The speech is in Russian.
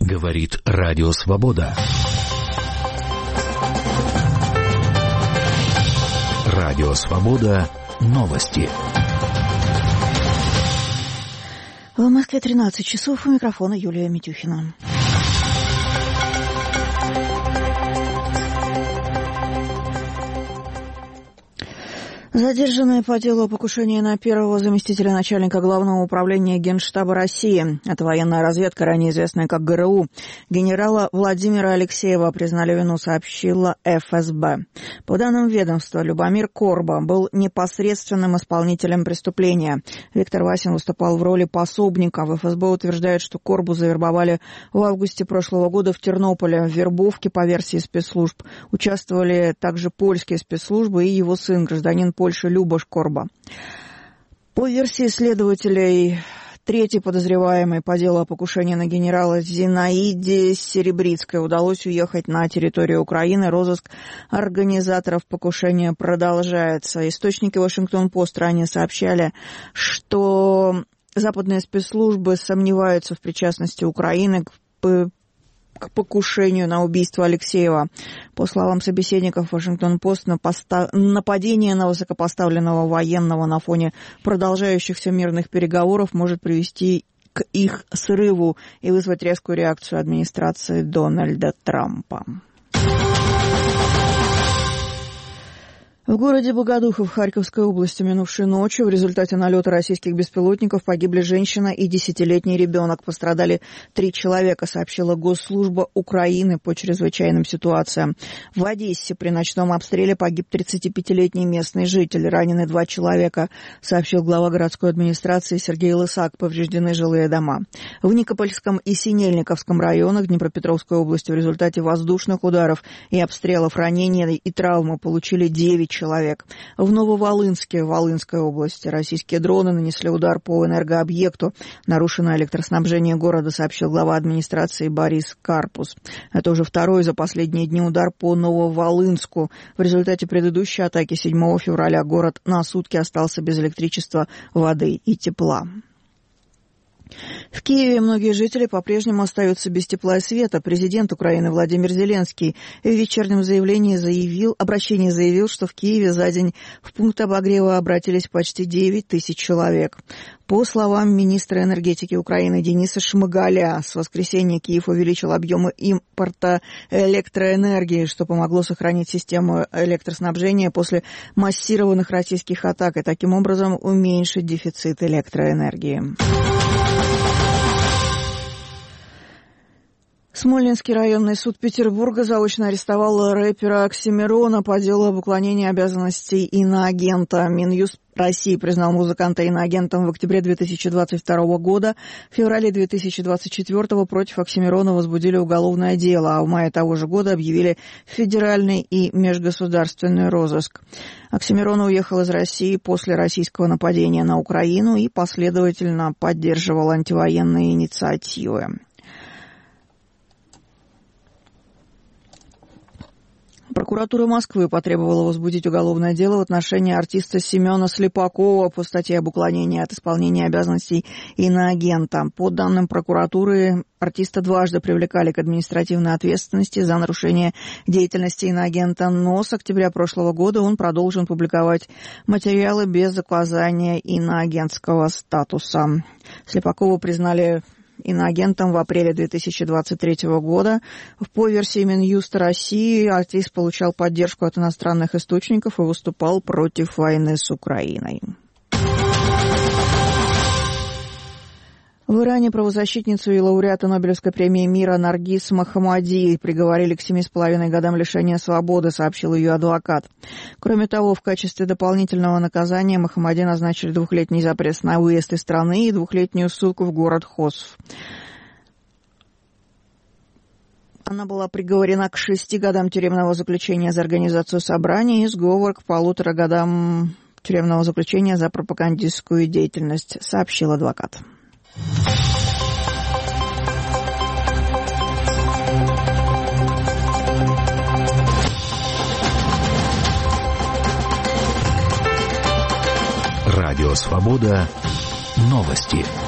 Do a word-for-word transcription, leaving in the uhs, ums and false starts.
Говорит Радио Свобода. Радио Свобода. Новости. В Москве тринадцать часов. У микрофона Юлия Митюхина. Задержанные по делу о покушении на первого заместителя начальника Главного управления Генштаба России, это военная разведка, ранее известная как ГРУ, генерала Владимира Алексеева признали вину, сообщила эф эс бэ. По данным ведомства, Любомир Корба был непосредственным исполнителем преступления. Виктор Васин выступал в роли пособника. В эф эс бэ утверждают, что Корбу завербовали в августе прошлого года в Тернополе. В вербовке, по версии спецслужб, участвовали также польские спецслужбы и его сын, гражданин Польши Любош Корба. По версии следователей, третий подозреваемый по делу о покушении на генерала Зинаиде Серебрицкой удалось уехать на территорию Украины. Розыск организаторов покушения продолжается. Источники Вашингтон-Пост ранее сообщали, что западные спецслужбы сомневаются в причастности Украины к к покушению на убийство Алексеева. По словам собеседников Вашингтон-Пост, нападение на высокопоставленного военного на фоне продолжающихся мирных переговоров может привести к их срыву и вызвать резкую реакцию администрации Дональда Трампа. В городе Богодухов Харьковской области минувшей ночью в результате налета российских беспилотников погибли женщина и десятилетний ребенок. Пострадали три человека, сообщила Госслужба Украины по чрезвычайным ситуациям. В Одессе при ночном обстреле погиб тридцатипятилетний местный житель. Ранены два человека, сообщил глава городской администрации Сергей Лысак. Повреждены жилые дома. В Никопольском и Синельниковском районах Днепропетровской области в результате воздушных ударов и обстрелов ранения и травмы получили девять человек. В Нововолынске, Волынской области, российские дроны нанесли удар по энергообъекту. Нарушено электроснабжение города, сообщил глава администрации Борис Карпус. Это уже второй за последние дни удар по Нововолынску. В результате предыдущей атаки седьмого февраля город на сутки остался без электричества, воды и тепла. В Киеве многие жители по-прежнему остаются без тепла и света. Президент Украины Владимир Зеленский в вечернем заявлении заявил, обращении заявил, что в Киеве за день в пункт обогрева обратились почти девять тысяч человек. По словам министра энергетики Украины Дениса Шмыгаля, с воскресенья Киев увеличил объемы импорта электроэнергии, что помогло сохранить систему электроснабжения после массированных российских атак и таким образом уменьшить дефицит электроэнергии. Смольнинский районный суд Петербурга заочно арестовал рэпера Оксимирона по делу об уклонении обязанностей иноагента. Минюст России признал музыканта иноагентом в октябре две тысячи двадцать второго года. В феврале две тысячи двадцать четвёртого против Оксимирона возбудили уголовное дело, а в мае того же года объявили федеральный и межгосударственный розыск. Оксимирон уехал из России после российского нападения на Украину и последовательно поддерживал антивоенные инициативы. Прокуратура Москвы потребовала возбудить уголовное дело в отношении артиста Семена Слепакова по статье об уклонении от исполнения обязанностей иноагента. По данным прокуратуры, артиста дважды привлекали к административной ответственности за нарушение деятельности иноагента, но с октября прошлого года он продолжен публиковать материалы без указания иноагентского статуса. Слепакова признали иноагентом в апреле две тысячи двадцать третьего года. По версии Минюста России, артист получал поддержку от иностранных источников и выступал против войны с Украиной. В Иране правозащитницу и лауреата Нобелевской премии мира Наргиз Мохаммади приговорили к семи с половиной годам лишения свободы, сообщил ее адвокат. Кроме того, в качестве дополнительного наказания Мохаммади назначили двухлетний запрет на выезд из страны и двухлетнюю ссылку в город Хосф. Она была приговорена к шести годам тюремного заключения за организацию собраний и сговор к полутора годам тюремного заключения за пропагандистскую деятельность, сообщил адвокат. Радио Свобода. Новости.